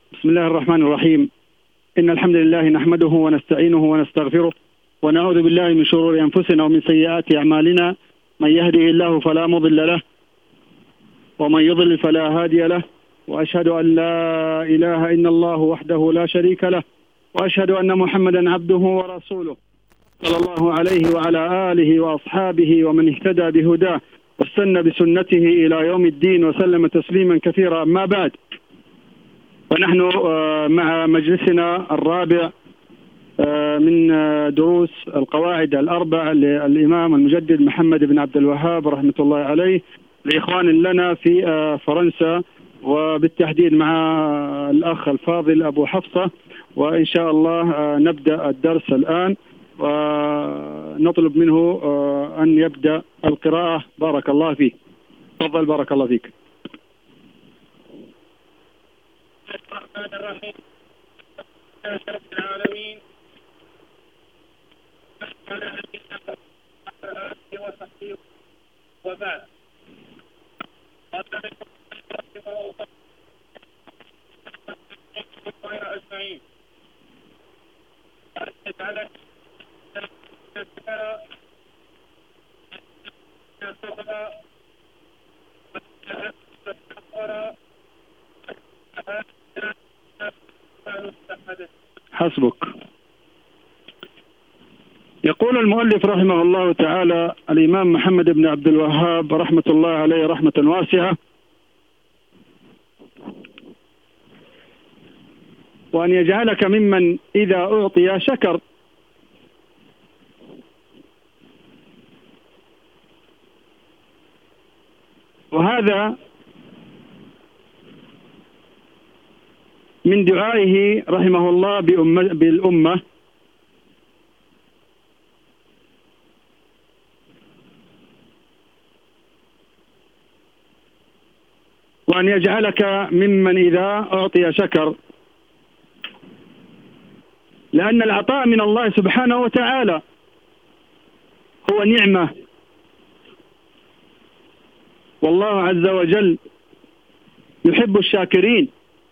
بسم الله الرحمن الرحيم. إن الحمد لله نحمده ونستعينه ونستغفره ونعوذ بالله من شرور أنفسنا ومن سيئات أعمالنا. من يهده الله فلا مضل له ومن يضلل فلا هادي له، وأشهد أن لا إله إلا الله وحده لا شريك له، وأشهد أن محمدا عبده ورسوله صلى الله عليه وعلى آله وأصحابه ومن اهتدى بهداه واستنى بسنته إلى يوم الدين وسلم تسليما كثيرا. أما بعد، ونحن مع مجلسنا الرابع من دروس القواعد الأربع للإمام المجدد محمد بن عبد الوهاب رحمة الله عليه، لإخوان لنا في فرنسا، وبالتحديد مع الأخ الفاضل أبو حفصة. وإن شاء الله نبدأ الدرس الآن، ونطلب منه أن يبدأ القراءة. بارك الله فيك. تفضل. بارك الله فيك. الرحمن الرحيم. رب العالمين، على نبينا آله وصحبه وبعد. أجمعين. حسبك. يقول المؤلف رحمه الله تعالى الإمام محمد بن عبد الوهاب رحمة الله عليه رحمة واسعة: وأن يجعلك ممن إذا أعطي شكر. وهذا من دعائه رحمه الله بالأمة، وأن يجعلك ممن إذا أعطي شكر، لأن العطاء من الله سبحانه وتعالى هو نعمة، والله عز وجل يحب الشاكرين.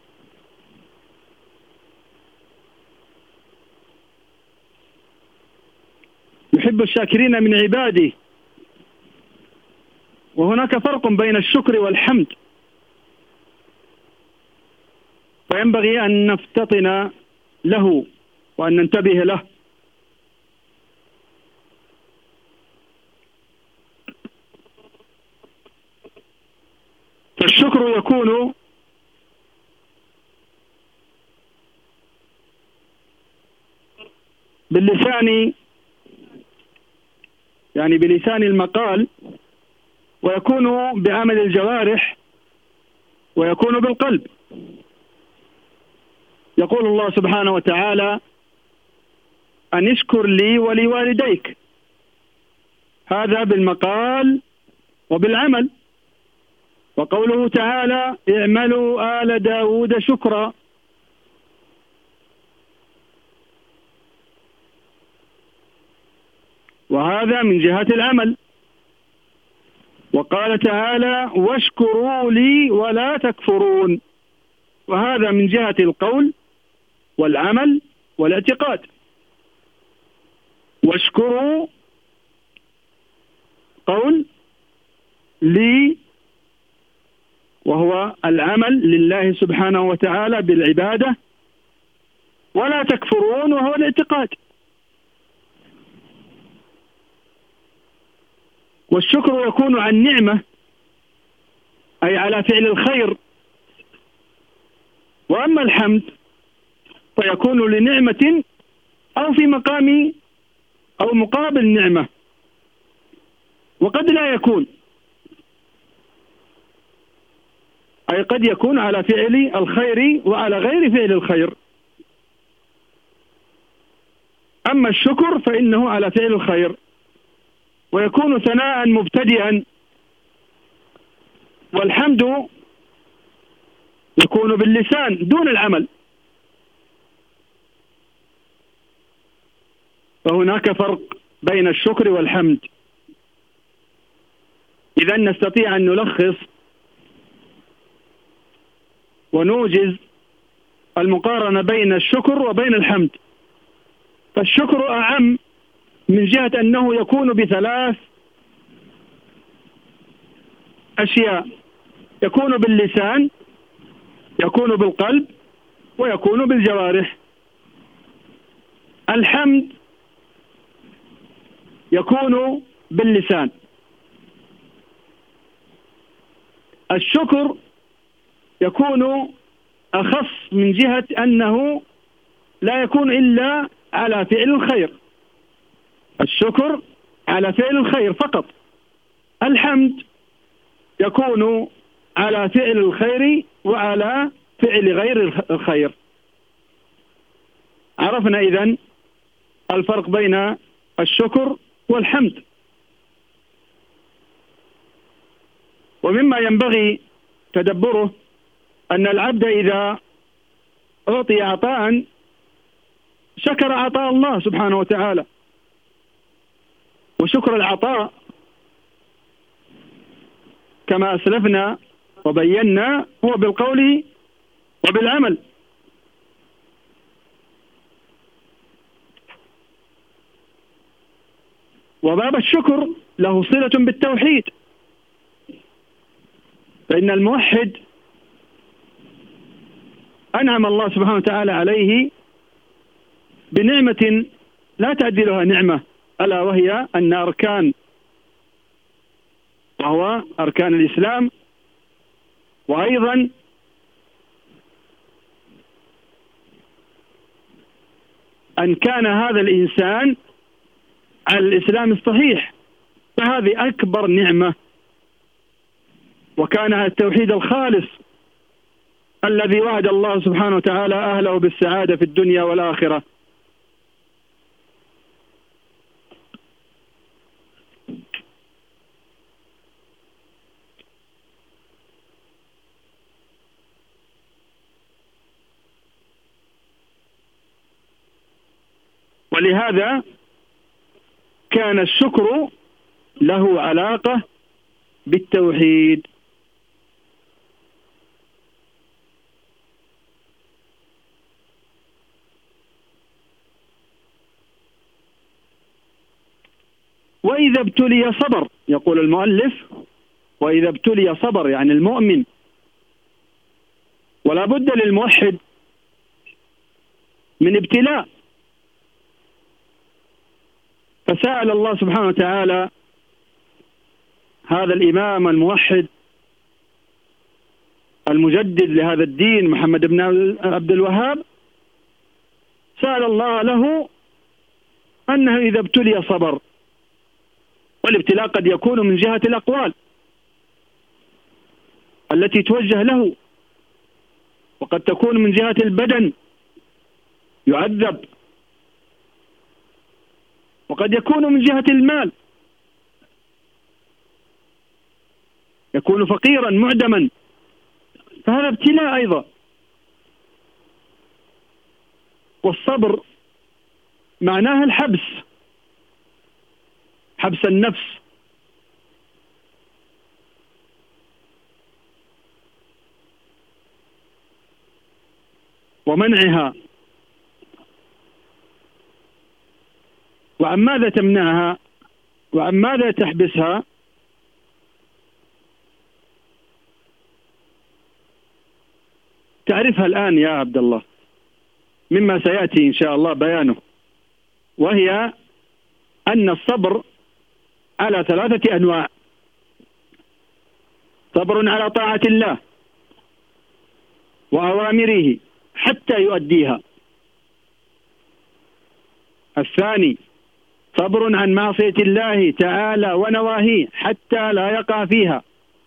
يحب الشاكرين من عباده. وهناك فرق بين الشكر والحمد، فينبغي أن نفتطن له وأن ننتبه له. فالشكر يكون باللسان، يعني بلسان المقال، ويكون بعمل الجوارح، ويكون بالقلب. يقول الله سبحانه وتعالى: أن اشكر لي ولوالديك. هذا بالمقال وبالعمل. وقوله تعالى: اعملوا آل داود شكرا. وهذا من جهة العمل. وقال تعالى: واشكروا لي ولا تكفرون. وهذا من جهة القول والعمل والاعتقاد. واشكروا قول، لي وهو العمل لله سبحانه وتعالى بالعبادة، ولا تكفرون وهو الاعتقاد. والشكر يكون عن نعمة، أي على فعل الخير. وأما الحمد فيكون لنعمة أو في مقام أو مقابل نعمة، وقد لا يكون، أي قد يكون على فعل الخير وعلى غير فعل الخير. أما الشكر فإنه على فعل الخير، ويكون ثناء مبتدئا. والحمد يكون باللسان دون العمل. فهناك فرق بين الشكر والحمد. إذا نستطيع أن نلخص ونوجز المقارنة بين الشكر وبين الحمد. فالشكر أعم من جهة أنه يكون بثلاث أشياء: يكون باللسان، يكون بالقلب، ويكون بالجوارح. الحمد يكون باللسان. الشكر يكون أخص من جهة أنه لا يكون إلا على فعل الخير. الشكر على فعل الخير فقط. الحمد يكون على فعل الخير وعلى فعل غير الخير. عرفنا إذن الفرق بين الشكر والحمد. ومما ينبغي تدبره أن العبد إذا أعطي عطاء شكر عطاء الله سبحانه وتعالى. وشكر العطاء كما أسلفنا وبينا هو بالقول وبالعمل. وباب الشكر له صلة بالتوحيد، فإن الموحد أنعم الله سبحانه وتعالى عليه بنعمة لا تعدلها نعمة، ألا وهي أن وهو أركان الإسلام، وأيضا أن كان هذا الإنسان على الإسلام الصحيح، فهذه أكبر نعمة. وكان على التوحيد الخالص الذي وعد الله سبحانه وتعالى أهله بالسعادة في الدنيا والآخرة. ولهذا كان الشكر له علاقة بالتوحيد. وإذا ابتلي صبر، يقول المؤلف: وإذا ابتلي صبر، يعني المؤمن. ولا بد للموحد من ابتلاء. فسأل الله سبحانه وتعالى هذا الإمام الموحد المجدد لهذا الدين محمد بن عبد الوهاب، سأل الله له أنه إذا ابتلي صبر. والابتلاء قد يكون من جهة الأقوال التي توجه له، وقد تكون من جهة البدن يعذب، وقد يكون من جهة المال يكون فقيرا معدما، فهذا ابتلاء أيضا. والصبر معناه الحبس، حبس النفس، ومنعها. وعن ماذا تمنعها وعن ماذا تحبسها؟ تعرفها الآن يا عبد الله، مما سيأتي إن شاء الله بيانه. وهي أن الصبر على ثلاثة أنواع: صبر على طاعة الله وأوامره حتى يؤديها. الثاني صبر عن معصية الله تعالى ونواهيه حتى لا يقع فيها.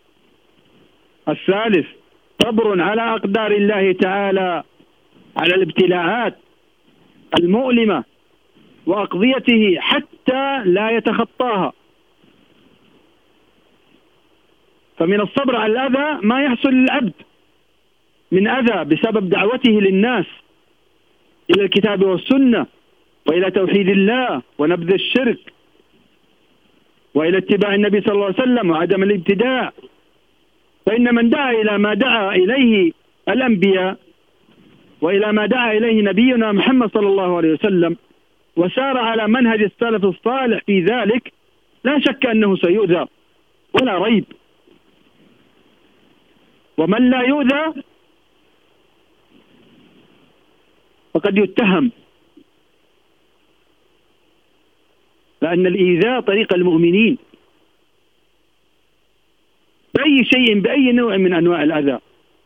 الثالث صبر على أقدار الله تعالى، على الابتلاءات المؤلمة وأقضيته حتى لا يتخطاها. فمن الصبر على الأذى ما يحصل للعبد من أذى بسبب دعوته للناس إلى الكتاب والسنة، وإلى توحيد الله ونبذ الشرك، وإلى اتباع النبي صلى الله عليه وسلم وعدم الابتداع. فإن من دعا إلى ما دعا إليه الأنبياء وإلى ما دعا إليه نبينا محمد صلى الله عليه وسلم وسار على منهج السلف الصالح في ذلك، لا شك أنه سيؤذى ولا ريب. ومن لا يؤذى فقد يتهم، لأن الإيذاء طريق المؤمنين بأي شيء، بأي نوع من أنواع الأذى.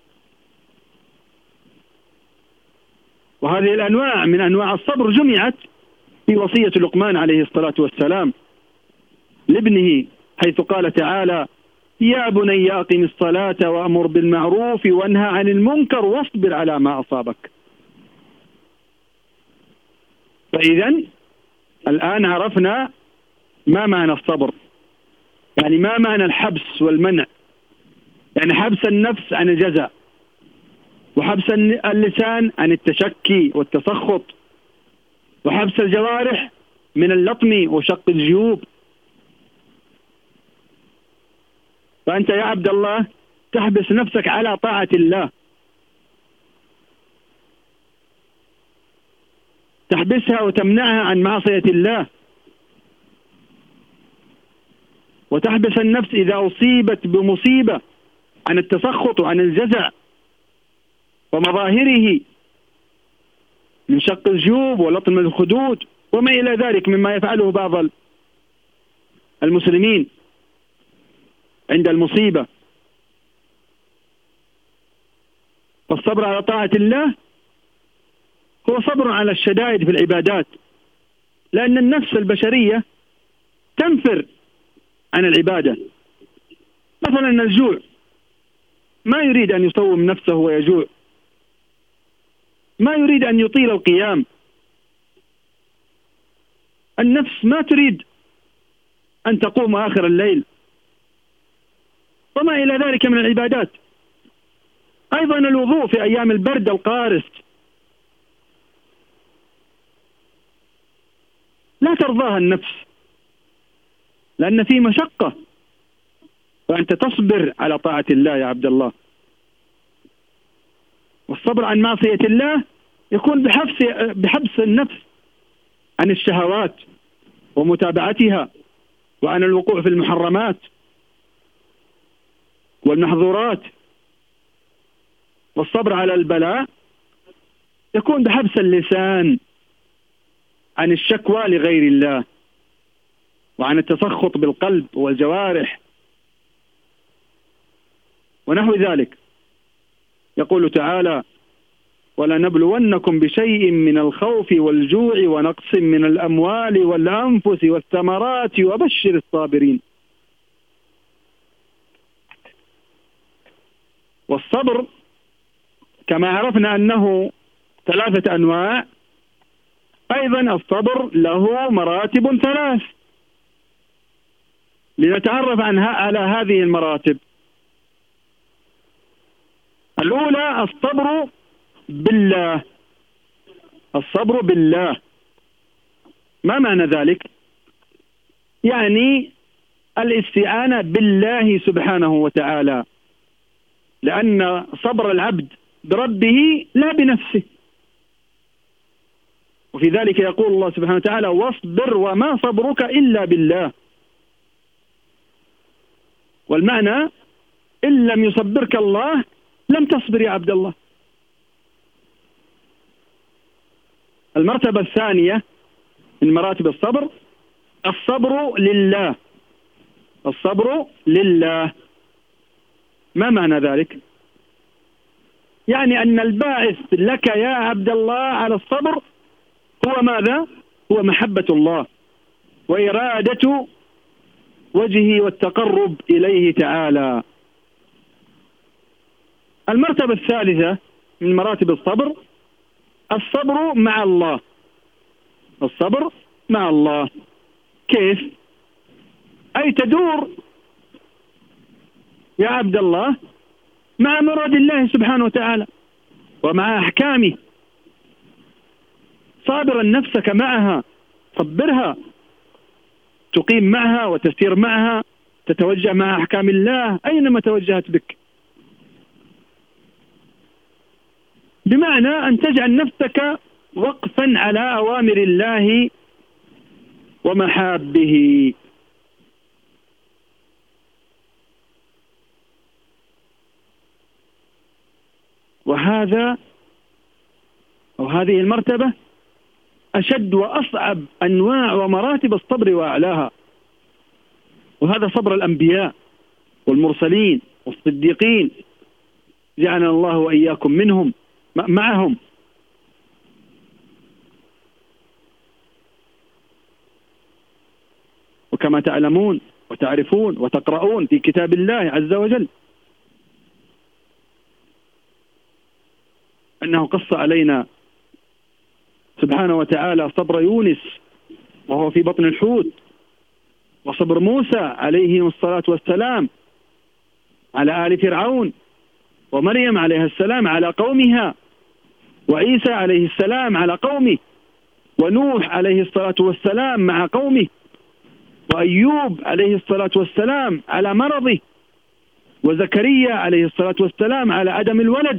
وهذه الأنواع من أنواع الصبر جمعت في وصية لقمان عليه الصلاة والسلام لابنه، حيث قال تعالى: يا بني أقم الصلاة وأمر بالمعروف وانهى عن المنكر واصبر على ما أصابك. فإذا الآن عرفنا ما معنى الصبر، يعني ما معنى الحبس والمنع. يعني حبس النفس عن الجزع، وحبس اللسان عن التشكي والتسخط، وحبس الجوارح من اللطم وشق الجيوب. فأنت يا عبد الله تحبس نفسك على طاعة الله، تحبسها وتمنعها عن معصية الله، وتحبس النفس إذا أصيبت بمصيبة عن التسخط وعن الجزع ومظاهره من شق الجيوب ولطم الخدود وما إلى ذلك مما يفعله بعض المسلمين عند المصيبة. والصبر على طاعة الله هو صبر على الشدائد في العبادات، لأن النفس البشرية تنفر عن العبادة. مثلا الجوع، ما يريد أن يصوم نفسه ويجوع، ما يريد أن يطيل القيام. النفس ما تريد أن تقوم آخر الليل، وما إلى ذلك من العبادات. أيضا الوضوء في أيام البرد القارس لا ترضاها النفس، لأن في مشقة، فأنت تصبر على طاعة الله يا عبد الله. والصبر عن معصية الله يكون بحبس النفس عن الشهوات ومتابعتها، وعن الوقوع في المحرمات والمحظورات. والصبر على البلاء يكون بحبس اللسان عن الشكوى لغير الله، وعن التسخط بالقلب والجوارح ونحو ذلك. يقول تعالى: ولنبلونكم بشيء من الخوف والجوع ونقص من الأموال والأنفس والثمرات وبشر الصابرين. والصبر كما عرفنا أنه 3 أنواع، أيضا الصبر له مراتب 3. لنتعرف على هذه المراتب. الأولى الصبر بالله. الصبر بالله ما معنى ذلك؟ يعني الاستعانة بالله سبحانه وتعالى، لأن صبر العبد بربه لا بنفسه. وفي ذلك يقول الله سبحانه وتعالى: واصبر وما صبرك إلا بالله. والمعنى إن لم يصبرك الله لم تصبر يا عبد الله. المرتبة الثانية من مراتب الصبر الصبر لله. الصبر لله ما معنى ذلك؟ يعني أن الباعث لك يا عبد الله على الصبر هو ماذا؟ هو محبة الله وإرادة وجهه والتقرب إليه تعالى. المرتبة الثالثة من مراتب الصبر الصبر مع الله. الصبر مع الله كيف؟ أي تدور يا عبد الله مع مراد الله سبحانه وتعالى ومع أحكامه، صابرا نفسك معها، صبرها، تقيم معها وتسير معها، تتوجه مع أحكام الله أينما توجهت بك. بمعنى أن تجعل نفسك وقفا على أوامر الله ومحابه. وهذا أو هذه المرتبة أشد وأصعب أنواع ومراتب الصبر وأعلاها، وهذا صبر الأنبياء والمرسلين والصديقين، جعلنا الله وإياكم منهم معهم. وكما تعلمون وتعرفون وتقرؤون في كتاب الله عز وجل أنه قص علينا سبحانه وتعالى صبر يونس وهو في بطن الحوت، وصبر موسى عليه الصلاة والسلام على آل فرعون، ومريم عليه السلام على قومها، وعيسى عليه السلام على قومه، ونوح عليه الصلاة والسلام مع قومه، وأيوب عليه الصلاة والسلام على مرضه، وزكريا عليه الصلاة والسلام على عدم الولد.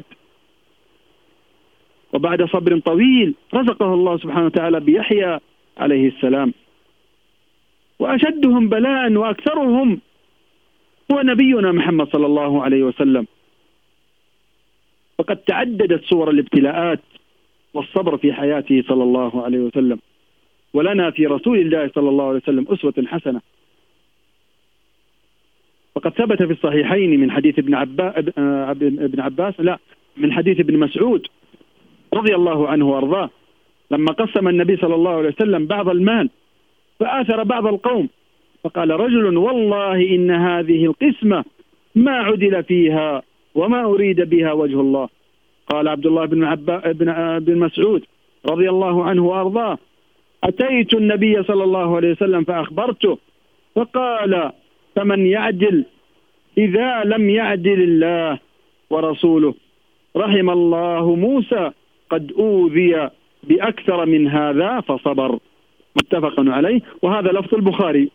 وبعد صبر طويل رزقه الله سبحانه وتعالى بيحيى عليه السلام. وأشدهم بلاء وأكثرهم هو نبينا محمد صلى الله عليه وسلم، فقد تعددت صور الابتلاءات والصبر في حياته صلى الله عليه وسلم، ولنا في رسول الله صلى الله عليه وسلم أسوة حسنة. فقد ثبت في الصحيحين من حديث من حديث ابن مسعود رضي الله عنه وارضاه، لما قسم النبي صلى الله عليه وسلم بعض المال فآثر بعض القوم، فقال رجل والله إن هذه القسمة ما عدل فيها وما أريد بها وجه الله. قال عبد الله بن مسعود رضي الله عنه وارضاه أتيت النبي صلى الله عليه وسلم فأخبرته، فقال فمن يعدل إذا لم يعدل الله ورسوله؟ رحم الله موسى قد أوذي بأكثر من هذا فصبر. متفق عليه، وهذا لفظ البخاري.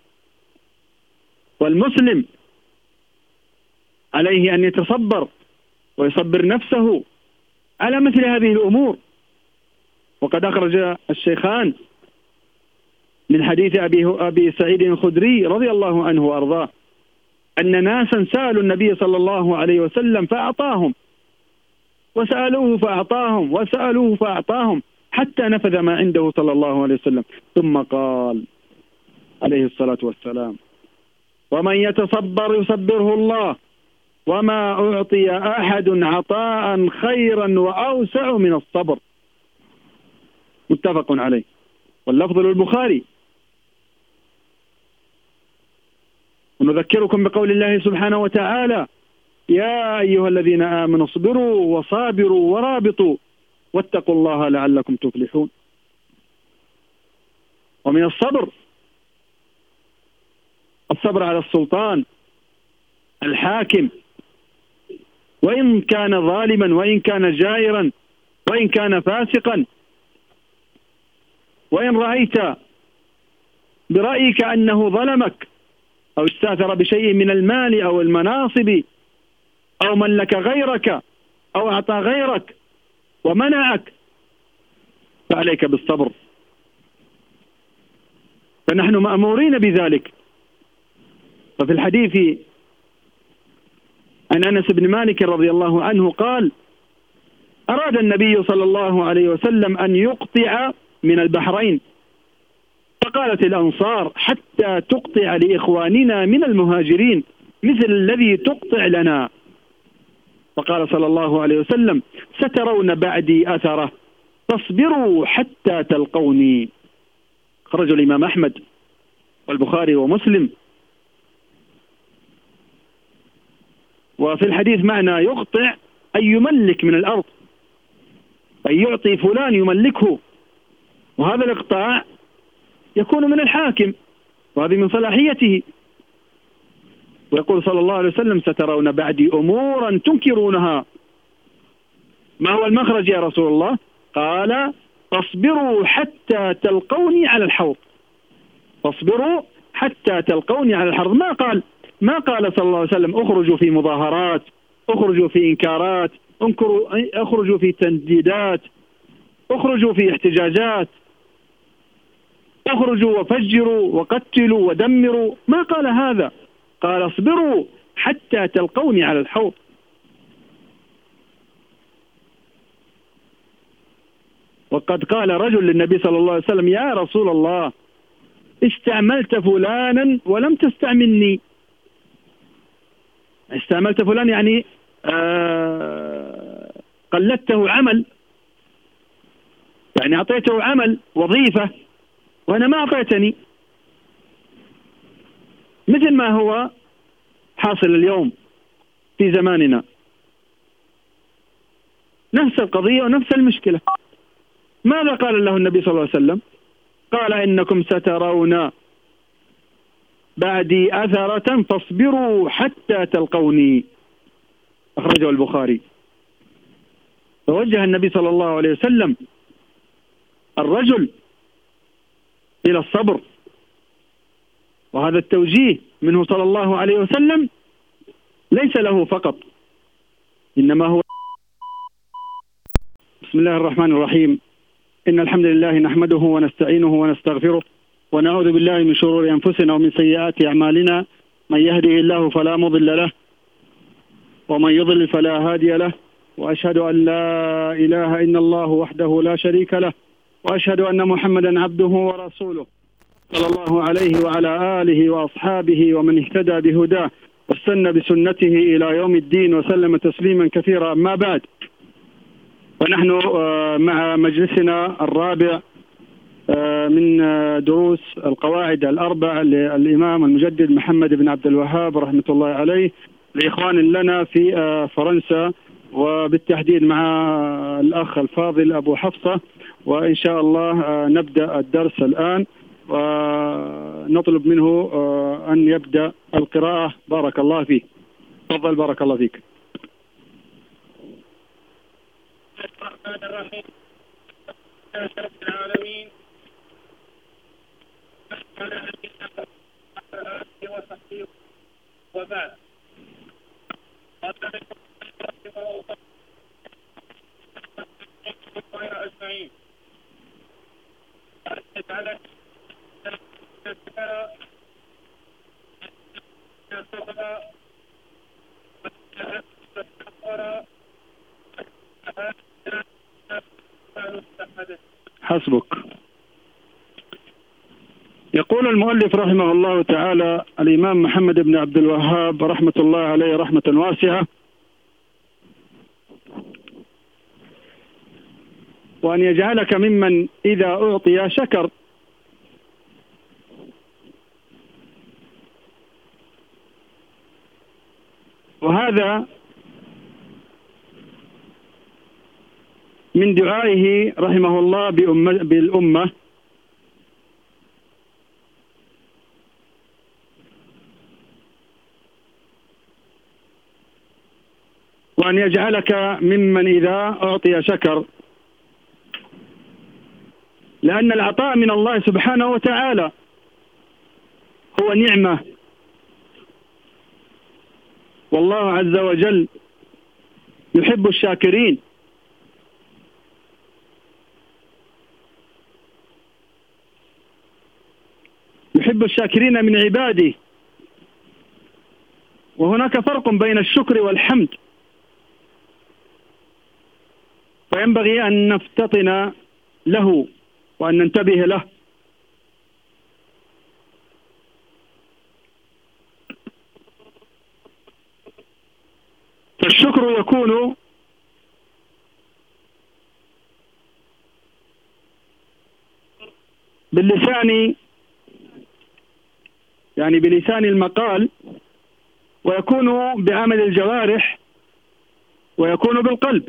والمسلم عليه أن يتصبر ويصبر نفسه على مثل هذه الأمور. وقد أخرج الشيخان من حديث أبي سعيد الخدري رضي الله عنه وأرضاه أن ناسا سألوا النبي صلى الله عليه وسلم فأعطاهم، وسألوه فأعطاهم، وسألوه فأعطاهم، حتى نفذ ما عنده صلى الله عليه وسلم، ثم قال عليه الصلاة والسلام ومن يتصبر يصبره الله، وما أعطي أحد عطاء خيرا وأوسع من الصبر. متفق عليه، واللفظ للبخاري. ونذكركم بقول الله سبحانه وتعالى يا أيها الذين آمنوا اصبروا وصابروا ورابطوا واتقوا الله لعلكم تفلحون. ومن الصبر على السلطان الحاكم، وإن كان ظالما، وإن كان جائرا، وإن كان فاسقا، وإن رأيت برأيك أنه ظلمك أو استاثر بشيء من المال أو المناصب أو ملك غيرك أو أعطى غيرك ومنعك، فعليك بالصبر، فنحن مأمورين بذلك. ففي الحديث عن أنس بن مالك رضي الله عنه قال أراد النبي صلى الله عليه وسلم أن يقطع من البحرين، فقالت الأنصار حتى تقطع لإخواننا من المهاجرين مثل الذي تقطع لنا، فقال صلى الله عليه وسلم سترون بعدي أثره فاصبروا حتى تلقوني. خرج الإمام أحمد والبخاري ومسلم. وفي الحديث معنى يقطع أن يملك من الأرض، أن يعطي فلان يملكه، وهذا الإقطاع يكون من الحاكم، وهذه من صلاحيته. ويقول صلى الله عليه وسلم سترون بعدي أمورا تنكرونها. ما هو المخرج يا رسول الله؟ قال فاصبروا حتى تلقوني على الحوض. فاصبروا حتى تلقوني على الحوض. ما قال صلى الله عليه وسلم اخرجوا في مظاهرات، اخرجوا في إنكارات، اخرجوا في تنديدات، اخرجوا في احتجاجات، اخرجوا وفجروا وقتلوا ودمروا. ما قال هذا، قال اصبروا حتى تلقوني على الحوض. وقد قال رجل للنبي صلى الله عليه وسلم: يا رسول الله، استعملت فلانا ولم تستعملني. استعملت فلان يعني قلدته عمل، يعني أعطيته عمل وظيفة وأنا ما أعطيتني، مثل ما هو حاصل اليوم في زماننا. نفس القضية ونفس المشكلة. ماذا قال له النبي صلى الله عليه وسلم؟ قال: إنكم سترون بعدي أثرة فاصبروا حتى تلقوني. أخرجه البخاري. فوجه النبي صلى الله عليه وسلم الرجل إلى الصبر، وهذا التوجيه منه صلى الله عليه وسلم ليس له فقط، إنما هو. بسم الله الرحمن الرحيم. إن الحمد لله نحمده ونستعينه ونستغفره، ونعوذ بالله من شرور أنفسنا ومن سيئات أعمالنا. من يهده الله فلا مضل له، ومن يضلل فلا هادي له. وأشهد أن لا إله إلا الله وحده لا شريك له، وأشهد أن محمدا عبده ورسوله صلى الله عليه وعلى آله وأصحابه ومن اهتدى بهداه واستنى بسنته إلى يوم الدين وسلم تسليما كثيرا. أما بعد، ونحن مع مجلسنا الرابع من دروس القواعد الأربع للإمام المجدد محمد بن عبد الوهاب رحمة الله عليه، لإخوان لنا في فرنسا، وبالتحديد مع الأخ الفاضل أبو حفصة. وإن شاء الله نبدأ الدرس الآن، ونطلب منه أن يبدأ القراءة. بارك الله فيه. تفضل. بارك الله فيك. الرحمن الرحيم. رب العالمين، على نبينا آله وصحبه وبعد. أجمعين. حسبك. يقول المؤلف رحمه الله تعالى الإمام محمد بن عبد الوهاب رحمة الله عليه رحمة واسعة: وأن يجعلك ممن إذا أعطي شكر. وهذا من دعائه رحمه الله بالأمة، وأن يجعلك ممن إذا أعطي شكر، لأن العطاء من الله سبحانه وتعالى هو نعمة، والله عز وجل يحب الشاكرين. يحب الشاكرين من عباده. وهناك فرق بين الشكر والحمد، فينبغي أن نفتطن له وأن ننتبه له. فالشكر يكون باللسان، يعني بلسان المقال، ويكون بعمل الجوارح، ويكون بالقلب.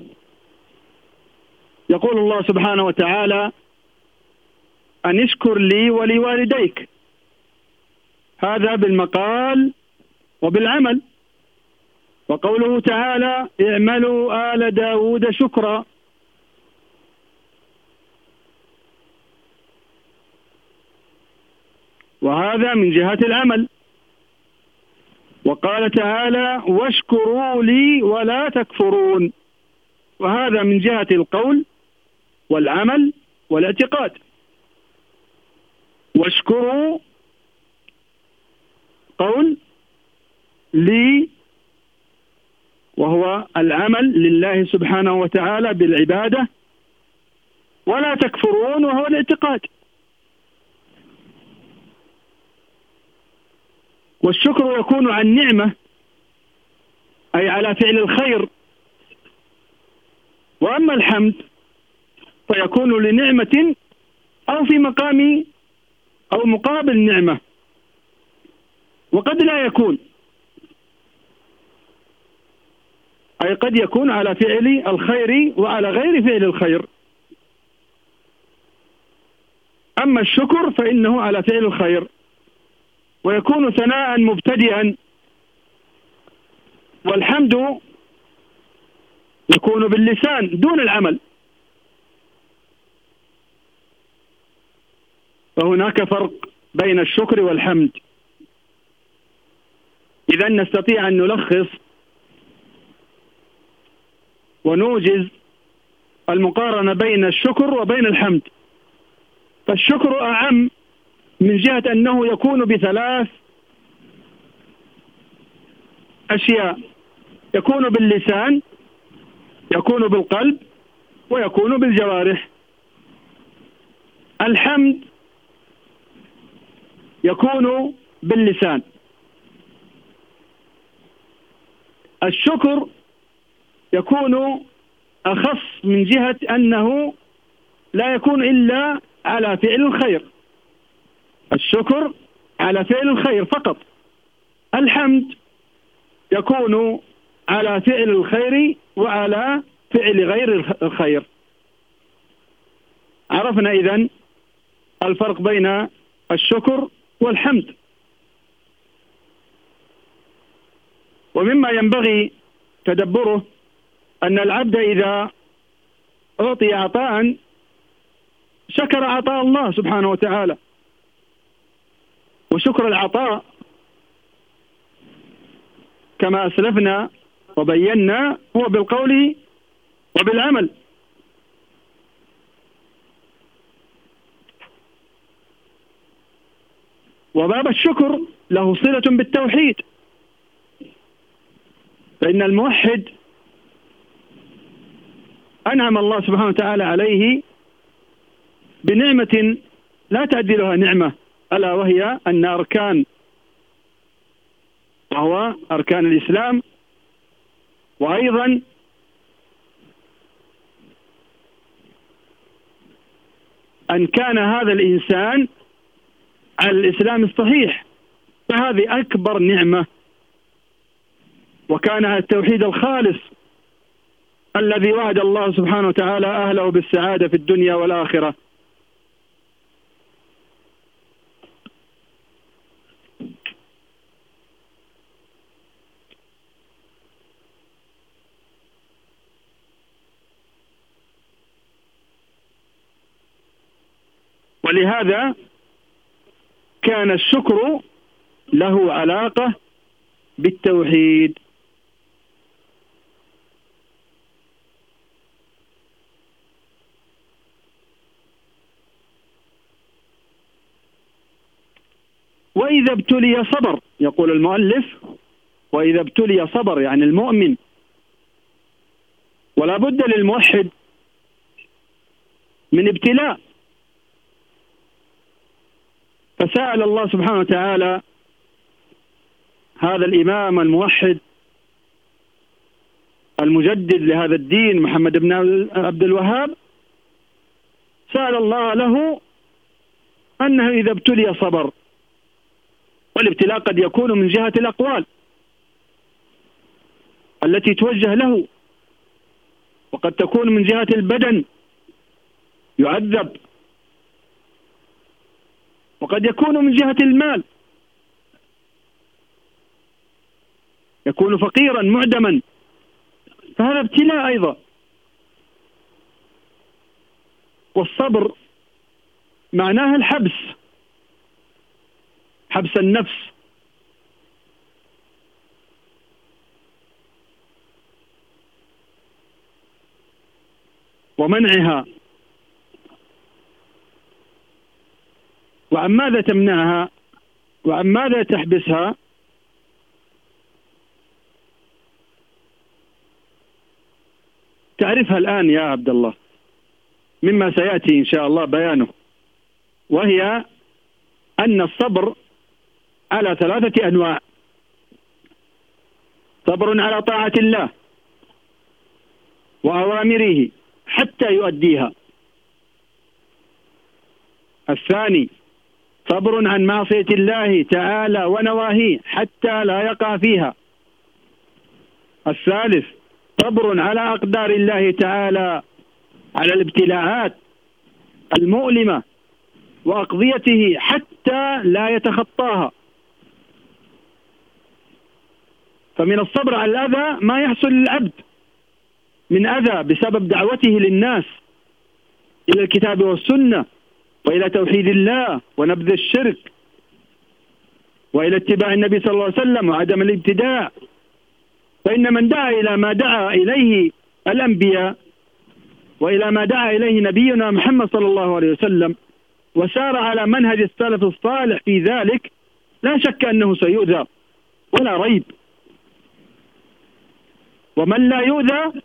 يقول الله سبحانه وتعالى: أن اشكر لي ولوالديك. هذا بالمقال وبالعمل. وقوله تعالى: اعملوا آل داود شكرا. وهذا من جهة العمل. وقال تعالى واشكروا لي ولا تكفرون، وهذا من جهة القول والعمل والاعتقاد. واشكروا قول، لي وهو العمل لله سبحانه وتعالى بالعبادة، ولا تكفرون وهو الاعتقاد. والشكر يكون عن نعمة أي على فعل الخير، وأما الحمد فيكون لنعمة أو في مقام أو مقابل نعمة، وقد لا يكون، أي قد يكون على فعل الخير وعلى غير فعل الخير. أما الشكر فإنه على فعل الخير، ويكون ثناء مبتدئا، والحمد يكون باللسان دون العمل. فهناك فرق بين الشكر والحمد. إذا نستطيع أن نلخص ونوجز المقارنة بين الشكر وبين الحمد. فالشكر أعم من جهة أنه يكون بثلاث أشياء: يكون باللسان، يكون بالقلب، ويكون بالجوارح. الحمد يكون باللسان. الشكر يكون أخص من جهة أنه لا يكون إلا على فعل الخير. الشكر على فعل الخير فقط. الحمد يكون على فعل الخير وعلى فعل غير الخير. عرفنا إذن الفرق بين الشكر والحمد. ومما ينبغي تدبره أن العبد إذا أعطي عطاء شكر عطاء الله سبحانه وتعالى. وشكر العطاء كما أسلفنا وبينا هو بالقول وبالعمل. وباب الشكر له صلة بالتوحيد، فإن الموحد أنعم الله سبحانه وتعالى عليه بنعمة لا تعدلها نعمة، ألا وهي أن أركان، وهو أركان الإسلام، وأيضا أن كان هذا الإنسان على الإسلام الصحيح، فهذه أكبر نعمة. وكان على التوحيد الخالص الذي وعد الله سبحانه وتعالى أهله بالسعادة في الدنيا والآخرة. ولهذا كان الشكر له علاقة بالتوحيد. وإذا ابتلي صبر، يقول المؤلف وإذا ابتلي صبر، يعني المؤمن. ولا بد للموحد من ابتلاء. فسأل الله سبحانه وتعالى هذا الإمام الموحد المجدد لهذا الدين محمد بن عبد الوهاب، سأل الله له أنه إذا ابتلي صبر. والابتلاء قد يكون من جهة الأقوال التي توجه له، وقد تكون من جهة البدن يعذب، وقد يكون من جهة المال يكون فقيرا معدما، فهذا ابتلاء أيضا. والصبر معناه الحبس، حبس النفس ومنعها. وعن ماذا تمنعها؟ وعن ماذا تحبسها؟ تعرفها الآن يا عبد الله مما سيأتي إن شاء الله بيانه، وهي أن الصبر على 3 أنواع: صبر على طاعة الله وأوامره حتى يؤديها. الثاني صبر عن معصية الله تعالى ونواهيه حتى لا يقع فيها. الثالث صبر على أقدار الله تعالى، على الابتلاءات المؤلمة وأقضيته حتى لا يتخطاها. فمن الصبر على الأذى ما يحصل للعبد من أذى بسبب دعوته للناس إلى الكتاب والسنة وإلى توحيد الله ونبذ الشرك وإلى اتباع النبي صلى الله عليه وسلم وعدم الابتداع. فإن من دعا إلى ما دعا إليه الأنبياء وإلى ما دعا إليه نبينا محمد صلى الله عليه وسلم وسار على منهج السلف الصالح في ذلك، لا شك أنه سيؤذى ولا ريب. ومن لا يؤذى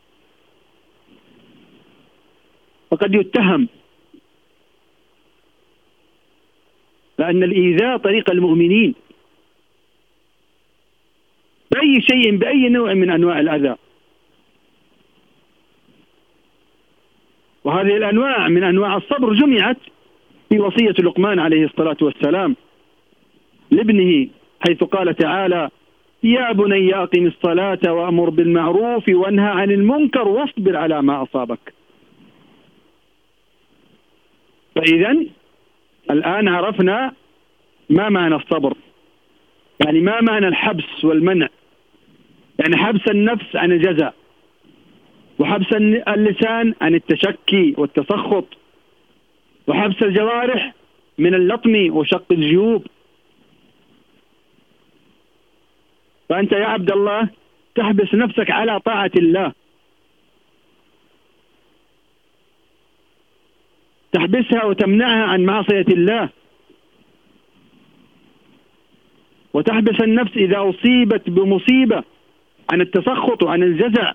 فقد يتهم، لأن الإيذاء طريق المؤمنين بأي شيء بأي نوع من أنواع الأذى. وهذه الأنواع من أنواع الصبر جمعت في وصية لقمان عليه الصلاة والسلام لابنه، حيث قال تعالى: يا بني أقم الصلاة وأمر بالمعروف وانهى عن المنكر واصبر على ما أصابك. فإذا الآن عرفنا ما معنى الصبر، يعني ما معنى الحبس والمنع. يعني حبس النفس عن الجزع، وحبس اللسان عن التشكي والتسخط، وحبس الجوارح من اللطم وشق الجيوب. فأنت يا عبد الله تحبس نفسك على طاعة الله، تحبسها وتمنعها عن معصية الله، وتحبس النفس إذا أصيبت بمصيبة عن التسخط وعن الجزع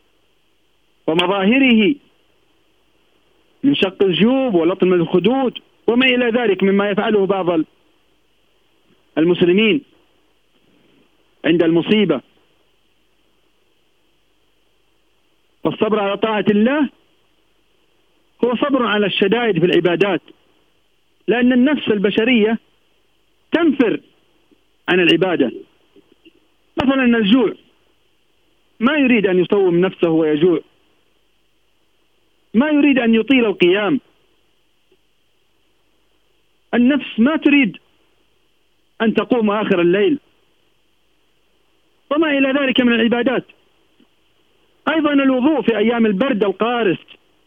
ومظاهره من شق الجيوب ولطم الخدود وما إلى ذلك مما يفعله بعض المسلمين عند المصيبة. والصبر على طاعة الله هو صبر على الشدائد في العبادات، لأن النفس البشرية تنفر عن العبادة. مثلا الجوع، ما يريد أن يصوم نفسه ويجوع، ما يريد أن يطيل القيام. النفس ما تريد أن تقوم آخر الليل وما إلى ذلك من العبادات. أيضا الوضوء في أيام البرد القارس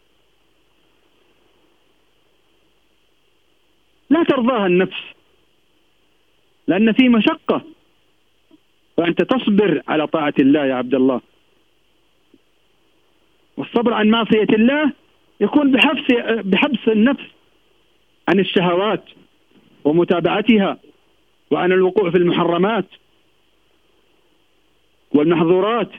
لا ترضاها النفس، لأن في مشقة، فأنت تصبر على طاعة الله يا عبد الله. والصبر عن معصية الله يكون بحبس النفس عن الشهوات ومتابعتها، وعن الوقوع في المحرمات والمحظورات.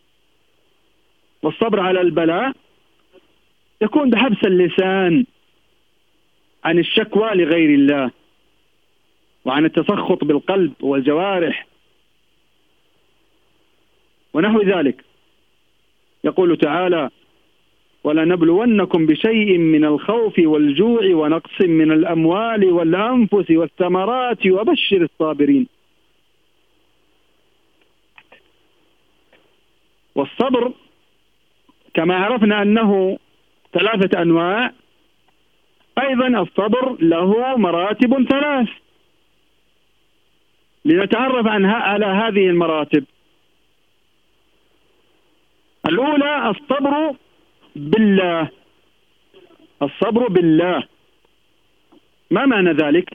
والصبر على البلاء يكون بحبس اللسان عن الشكوى لغير الله، وعن التسخط بالقلب والجوارح ونحو ذلك. يقول تعالى: ولنبلونكم بشيء من الخوف والجوع ونقص من الأموال والأنفس والثمرات وبشر الصابرين. والصبر كما عرفنا أنه 3 أنواع، أيضا الصبر له مراتب 3. لنتعرف على هذه المراتب. الأولى الصبر بالله. الصبر بالله ما معنى ذلك؟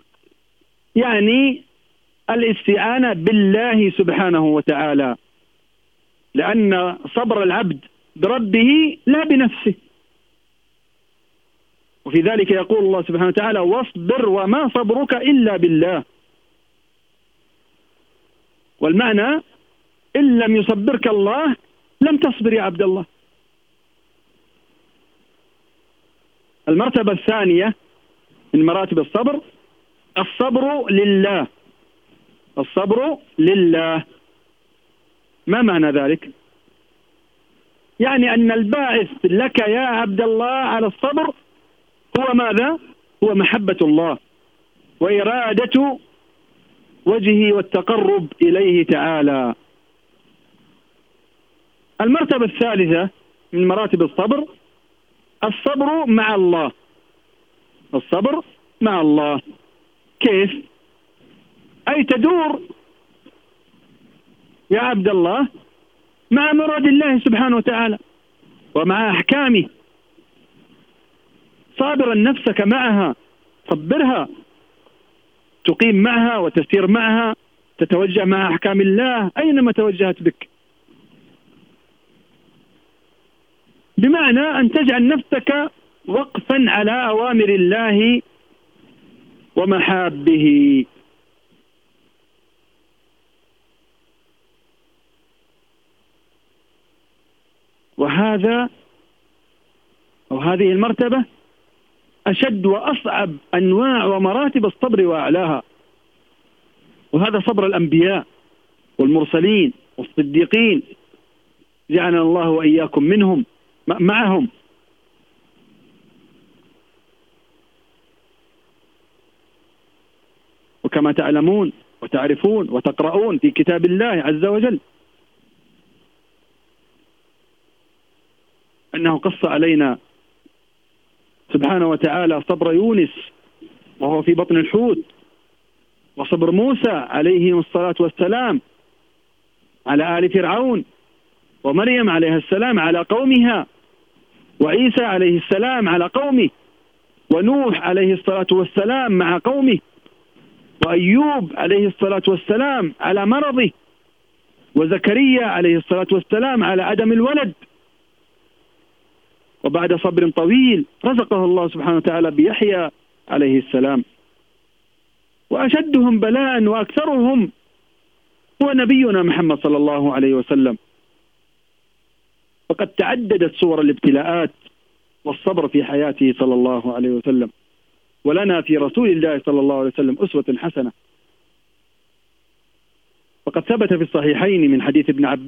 يعني الاستعانة بالله سبحانه وتعالى، لأن صبر العبد بربه لا بنفسه، وفي ذلك يقول الله سبحانه وتعالى واصبر وما صبرك إلا بالله. والمعنى إن لم يصبرك الله لم تصبر يا عبد الله. المرتبة الثانية من مراتب الصبر الصبر لله. الصبر لله ما معنى ذلك؟ يعني أن الباعث لك يا عبد الله على الصبر هو ماذا؟ هو محبة الله وإرادة وجهه والتقرب إليه تعالى. المرتبة الثالثة من مراتب الصبر الصبر مع الله. الصبر مع الله كيف؟ أي تدور يا عبد الله مع مراد الله سبحانه وتعالى ومع أحكامه، صابرا نفسك معها، صبرها، تقيم معها وتسير معها، تتوجه مع أحكام الله أينما توجهت بك، بمعنى أن تجعل نفسك وقفا على أوامر الله ومحابه. وهذا أو هذه المرتبة أشد وأصعب أنواع ومراتب الصبر وأعلاها، وهذا صبر الأنبياء والمرسلين والصديقين، جعلنا الله وإياكم منهم معهم. وكما تعلمون وتعرفون وتقرؤون في كتاب الله عز وجل أنه قص علينا سبحانه وتعالى صبر يونس وهو في بطن الحوت، وصبر موسى عليه الصلاة والسلام على آل فرعون، ومريم عليه السلام على قومها، وعيسى عليه السلام على قومه، ونوح عليه الصلاة والسلام مع قومه، وأيوب عليه الصلاة والسلام على مرضه، وزكريا عليه الصلاة والسلام على عدم الولد. وبعد صبر طويل رزقه الله سبحانه وتعالى بيحيى عليه السلام. وأشدهم بلاء وأكثرهم هو نبينا محمد صلى الله عليه وسلم. وقد تعددت صور الابتلاءات والصبر في حياته صلى الله عليه وسلم، ولنا في رسول الله صلى الله عليه وسلم أسوة حسنة. وقد ثبت في الصحيحين من حديث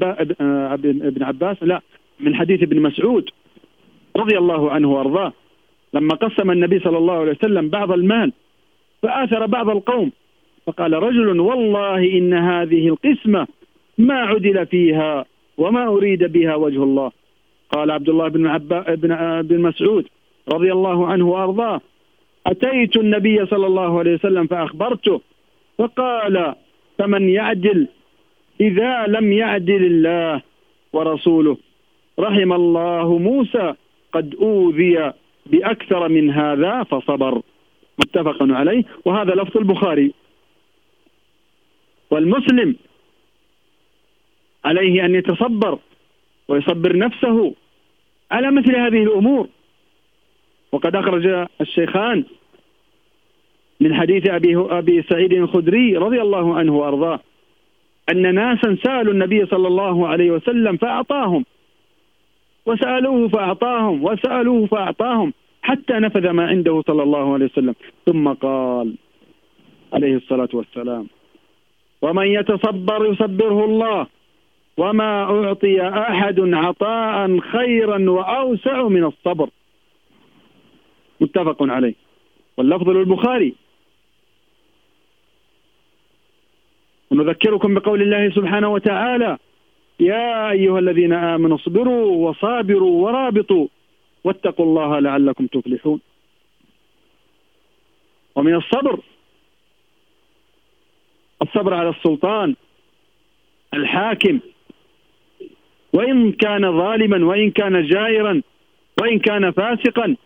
من حديث ابن مسعود رضي الله عنه وارضاه لما قسم النبي صلى الله عليه وسلم بعض المال فآثر بعض القوم، فقال رجل والله إن هذه القسمة ما عدل فيها وما أريد بها وجه الله. قال عبد الله بن مسعود رضي الله عنه وارضاه أتيت النبي صلى الله عليه وسلم فأخبرته فقال فمن يعدل إذا لم يعدل الله ورسوله؟ رحم الله موسى قد أوذي بأكثر من هذا فصبر. متفق عليه، وهذا لفظ البخاري. والمسلم عليه أن يتصبر ويصبر نفسه على مثل هذه الأمور. وقد أخرج الشيخان من حديث أبي سعيد الخدري رضي الله عنه وأرضاه أن ناسا سألوا النبي صلى الله عليه وسلم فأعطاهم، وسألوه فأعطاهم، وسألوه فأعطاهم، حتى نفذ ما عنده صلى الله عليه وسلم. ثم قال عليه الصلاة والسلام ومن يتصبر يصبره الله، وما أعطي أحد عطاء خيرا وأوسع من الصبر. متفق عليه، واللفظ للبخاري. ونذكركم بقول الله سبحانه وتعالى يا أيها الذين آمنوا اصبروا وصابروا ورابطوا واتقوا الله لعلكم تفلحون. ومن الصبر الصبر على السلطان الحاكم، وإن كان ظالما، وإن كان جائرا، وإن كان فاسقا.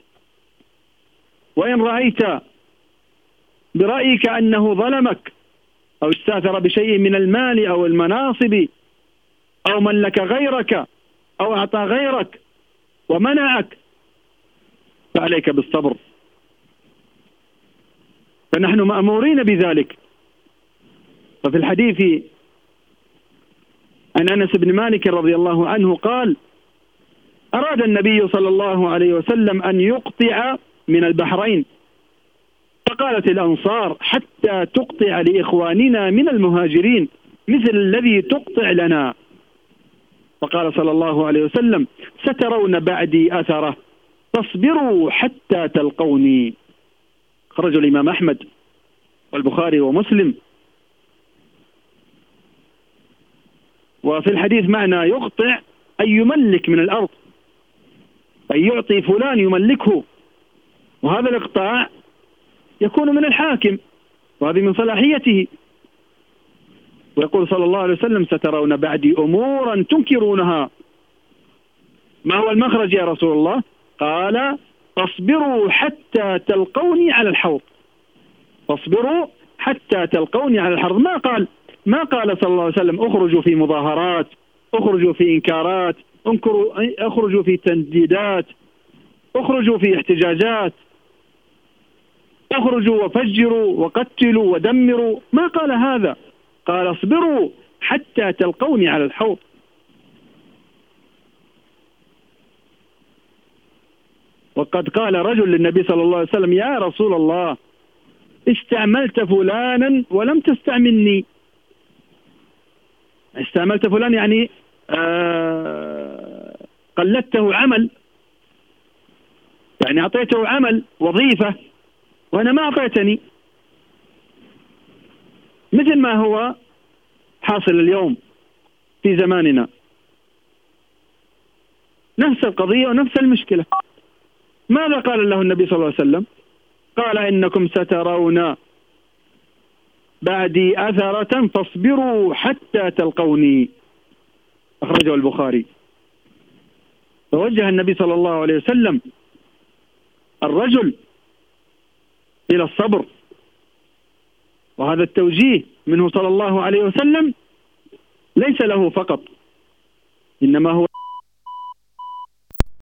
وإن رأيت برأيك أنه ظلمك أو استاثر بشيء من المال أو المناصب أو ملك غيرك أو أعطى غيرك ومنعك، عليك بالصبر. فنحن مأمورين بذلك. ففي الحديث عن أنس بن مالك رضي الله عنه قال: أراد النبي صلى الله عليه وسلم أن يقطع من البحرين، فقالت الأنصار: حتى تقطع لإخواننا من المهاجرين مثل الذي تقطع لنا. فقال صلى الله عليه وسلم: سترون بعدي أثرة، فاصبروا حتى تلقوني. خرج الإمام أحمد والبخاري ومسلم. وفي الحديث معنى يقطع أي يملك من الأرض، أي يعطي فلان يملكه، وهذا الإقطاع يكون من الحاكم، وهذه من صلاحيته. ويقول صلى الله عليه وسلم: سترون بعدي أمورا تنكرونها. ما هو المخرج يا رسول الله؟ قال: فاصبروا حتى تلقوني على الحوض. فاصبروا حتى تلقوني على الحوض. ما قال صلى الله عليه وسلم: اخرجوا في مظاهرات، اخرجوا في إنكارات، اخرجوا في تنديدات، اخرجوا في احتجاجات، اخرجوا وفجروا وقتلوا ودمروا. ما قال هذا، قال: اصبروا حتى تلقوني على الحوض. وقد قال رجل للنبي صلى الله عليه وسلم: يا رسول الله، استعملت فلانا ولم تستعملني. استعملت فلان يعني قلدته عمل، يعني أعطيته عمل وظيفة وأنا ما أعطيتني، مثل ما هو حاصل اليوم في زماننا. نفس القضية ونفس المشكلة. ماذا قال له النبي صلى الله عليه وسلم؟ قال: إنكم سترون بعدي أثرة، فاصبروا حتى تلقوني. أخرجه البخاري. فوجه النبي صلى الله عليه وسلم الرجل إلى الصبر، وهذا التوجيه منه صلى الله عليه وسلم ليس له فقط، إنما هو